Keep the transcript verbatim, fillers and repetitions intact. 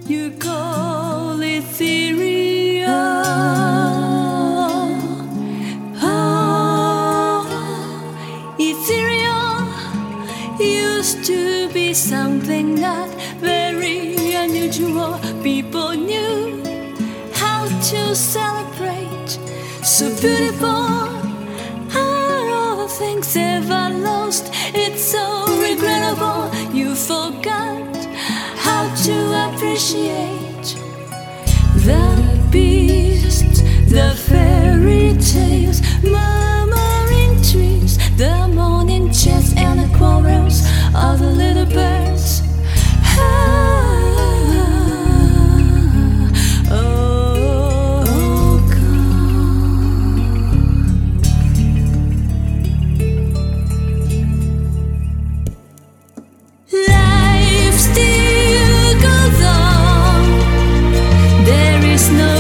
You call ethereal. Oh, ethereal used to be something not very unusual. People knew how to celebrate. So beautiful are all the things ever lost. It's so regrettable you forgot how to appreciate the beasts, the fairy tales, murmuring trees, the morning chants and the quarrels of the little birds. Ah, oh, life still goes on. There is no